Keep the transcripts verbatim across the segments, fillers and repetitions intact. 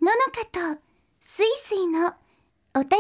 ののかとすいすいのお便りコ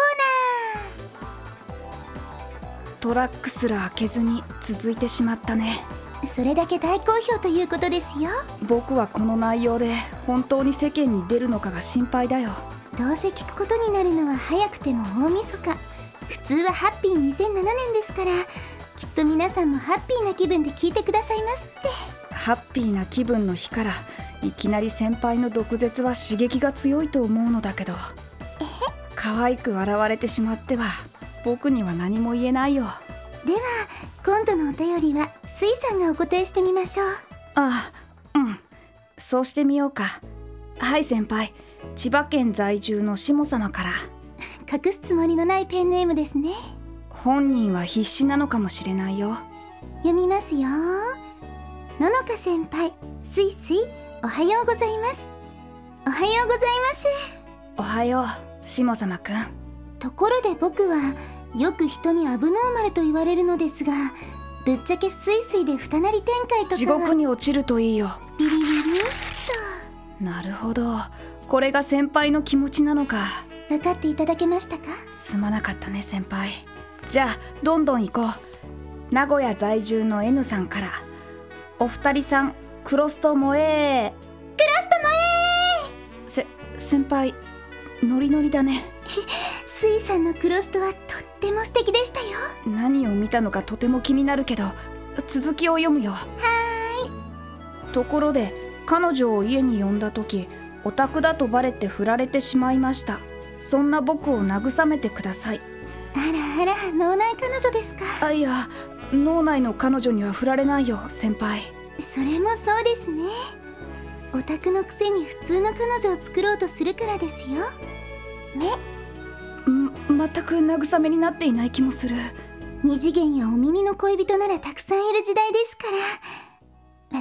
ーナー。 トラックすら開けずに続いてしまったね。 それだけ大好評ということですよ。 僕はこの内容で本当に世間に出るのかが心配だよ。 どうせ聞くことになるのは早くても大晦日。普通はハッピーにせんななねんですから、きっと皆さんもハッピーな気分で聞いてくださいますって。 ハッピーな気分の日からいきなり先輩の毒舌は刺激が強いと思うのだけど、 え可愛く笑われてしまっては僕には何も言えないよ。 では今度のお便りはスイさんがお答えしてみましょう。 ああ、うん、そうしてみようか。はい先輩、千葉県在住のしも様から。 隠すつもりのないペンネームですね。 本人は必死なのかもしれないよ。 読みますよ。ののか先輩、すいすいおはようございます。おはようございます。 おはようしも様くん。 ところで僕はよく人にアブノーマルと言われるのですが、ぶっちゃけすいすいで二なり展開とかは地獄に落ちるといいよ。 ビリビリっと。 なるほど、これが先輩の気持ちなのか。 分かっていただけましたか？ すまなかったね先輩。じゃあどんどん行こう。名古屋在住の N さんから。お二人さんクロスト萌え。 クロスト萌えせ先輩ノリノリだね。 スイさんのクロストはとっても素敵でしたよ。 何を見たのかとても気になるけど、続きを読むよ。 はーい。 ところで彼女を家に呼んだ時、オタクだとバレて振られてしまいました。そんな僕を慰めてください。 あらあら、脳内彼女ですか？ あ、いや、脳内の彼女には振られないよ先輩。 それもそうですね。オタクのくせに普通の彼女を作ろうとするからですよね。 ん全く慰めになっていない気もする。 二次元やお耳の恋人ならたくさんいる時代ですから、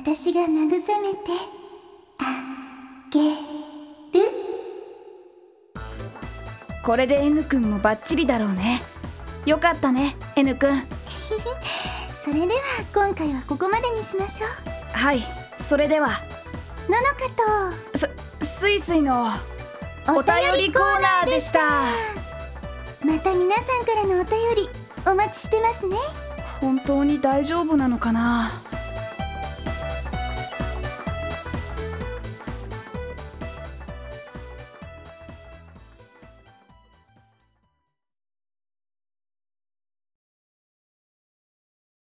私が慰めてあげる。 これで N 君もバッチリだろうね。よかったね N 君。 それでは今回はここまでにしましょう。 はい、それではののかとすすいすいのお便りコーナーでした。 また皆さんからのお便りお待ちしてますね。 本当に大丈夫なのかな。